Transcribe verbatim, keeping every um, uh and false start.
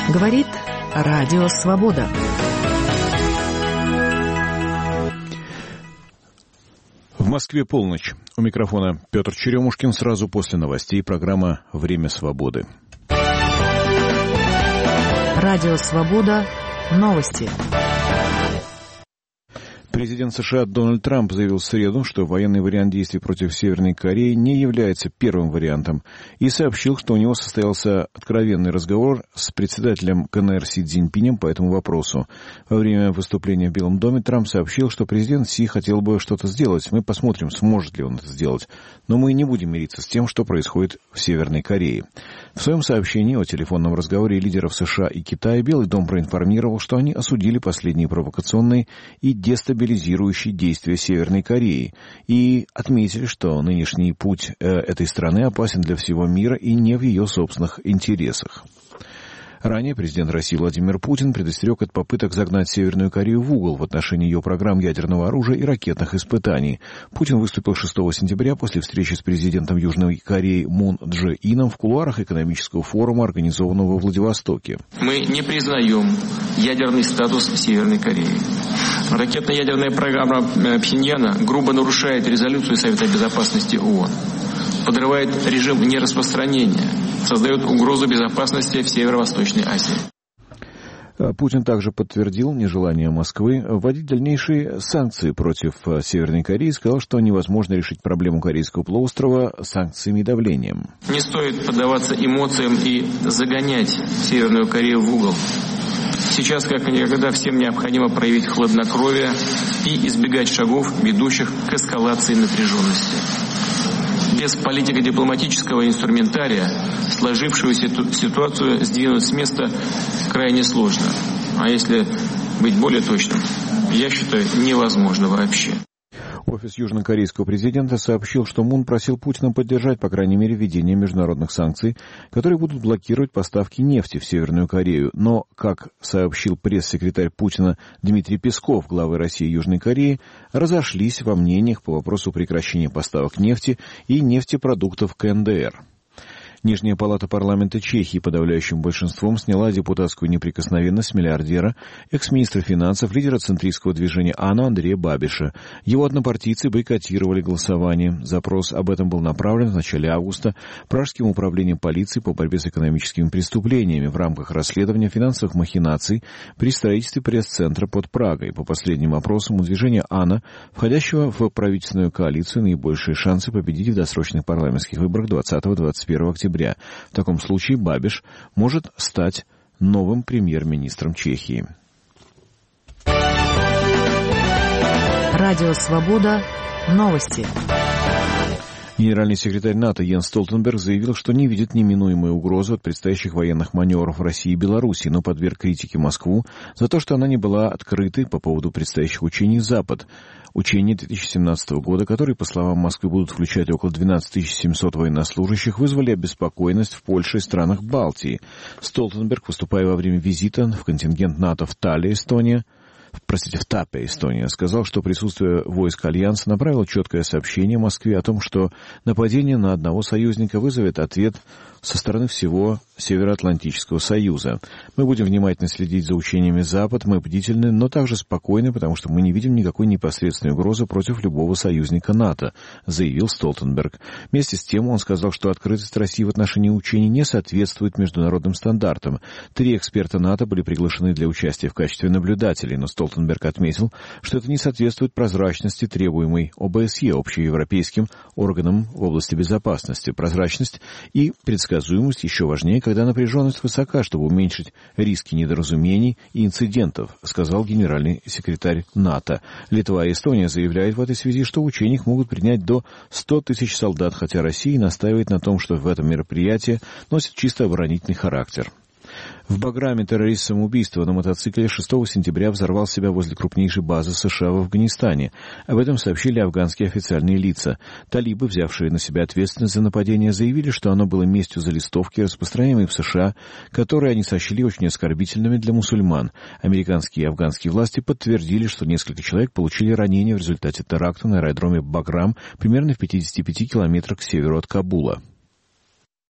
Говорит Радио Свобода. В Москве полночь. У микрофона Петр Черемушкин. Сразу после новостей программа «Время свободы». Радио Свобода. Новости. Президент США Дональд Трамп заявил в среду, что военный вариант действий против Северной Кореи не является первым вариантом, и сообщил, что у него состоялся откровенный разговор с председателем КНР Си Цзиньпинем по этому вопросу. Во время выступления в Белом доме Трамп сообщил, что президент Си хотел бы что-то сделать. Мы посмотрим, сможет ли он это сделать. Но мы не будем мириться с тем, что происходит в Северной Корее. В своем сообщении о телефонном разговоре лидеров США и Китая Белый дом проинформировал, что они осудили последние провокационные и дестабилизирующие действия Северной Кореи и отметили, что нынешний путь э, этой страны опасен для всего мира и не в ее собственных интересах. Ранее президент России Владимир Путин предостерег от попыток загнать Северную Корею в угол в отношении ее программ ядерного оружия и ракетных испытаний. Путин выступил шестого сентября после встречи с президентом Южной Кореи Мун Дже Ином в кулуарах экономического форума, организованного во Владивостоке. Мы не признаем ядерный статус Северной Кореи. Ракетно-ядерная программа Пхеньяна грубо нарушает резолюцию Совета Безопасности ООН, подрывает режим нераспространения, создает угрозу безопасности в Северо-Восточной Азии. Путин также подтвердил нежелание Москвы вводить дальнейшие санкции против Северной Кореи и сказал, что невозможно решить проблему Корейского полуострова санкциями и давлением. Не стоит поддаваться эмоциям и загонять Северную Корею в угол. Сейчас, как никогда, всем необходимо проявить хладнокровие и избегать шагов, ведущих к эскалации напряженности. Без политико-дипломатического инструментария сложившуюся ситуацию сдвинуть с места крайне сложно. А если быть более точным, я считаю, невозможно вообще. Офис южнокорейского президента сообщил, что Мун просил Путина поддержать, по крайней мере, введение международных санкций, которые будут блокировать поставки нефти в Северную Корею. Но, как сообщил пресс-секретарь Путина Дмитрий Песков, главы России и Южной Кореи, разошлись во мнениях по вопросу прекращения поставок нефти и нефтепродуктов к эн дэ эр. Нижняя палата парламента Чехии подавляющим большинством сняла депутатскую неприкосновенность миллиардера, экс-министра финансов, лидера центристского движения АНО Андрея Бабиша. Его однопартийцы бойкотировали голосование. Запрос об этом был направлен в начале августа Пражским управлением полиции по борьбе с экономическими преступлениями в рамках расследования финансовых махинаций при строительстве пресс-центра под Прагой. По последним опросам у движения АНО, входящего в правительственную коалицию, наибольшие шансы победить в досрочных парламентских выборах двадцатого — двадцать первого октября. В таком случае Бабиш может стать новым премьер-министром Чехии. Радио Свобода. Новости. Генеральный секретарь НАТО Йенс Столтенберг заявил, что не видит неминуемой угрозы от предстоящих военных маневров России и Беларуси, но подверг критике Москву за то, что она не была открытой по поводу предстоящих учений «Запад». Учения две тысячи семнадцатого года, которые, по словам Москвы, будут включать около двенадцать тысяч семьсот военнослужащих, вызвали обеспокоенность в Польше и странах Балтии. Столтенберг, выступая во время визита в контингент НАТО в Талле, Эстония, Простите, в Тапе, Эстония, сказал, что присутствие войск Альянса направило четкое сообщение Москве о том, что нападение на одного союзника вызовет ответ со стороны всего Североатлантического союза. Мы будем внимательно следить за учениями Запад, мы бдительны, но также спокойны, потому что мы не видим никакой непосредственной угрозы против любого союзника НАТО, заявил Столтенберг. Вместе с тем он сказал, что открытость России в отношении учений не соответствует международным стандартам. Три эксперта НАТО были приглашены для участия в качестве наблюдателей, но Столтенберг отметил, что это не соответствует прозрачности, требуемой о бэ эс е, общеевропейским органам в области безопасности. Прозрачность и предсказуемость еще важнее, когда напряженность высока, чтобы уменьшить риски недоразумений и инцидентов, сказал генеральный секретарь НАТО. Литва и Эстония заявляют в этой связи, что в учениях могут принять до ста тысяч солдат, хотя Россия настаивает на том, что в этом мероприятии носит чисто оборонительный характер. В Баграме террорист самоубийства на мотоцикле шестого сентября взорвал себя возле крупнейшей базы США в Афганистане. Об этом сообщили афганские официальные лица. Талибы, взявшие на себя ответственность за нападение, заявили, что оно было местью за листовки, распространяемые в США, которые они сочли очень оскорбительными для мусульман. Американские и афганские власти подтвердили, что несколько человек получили ранения в результате теракта на аэродроме Баграм, примерно в пятидесяти пяти километрах к северу от Кабула.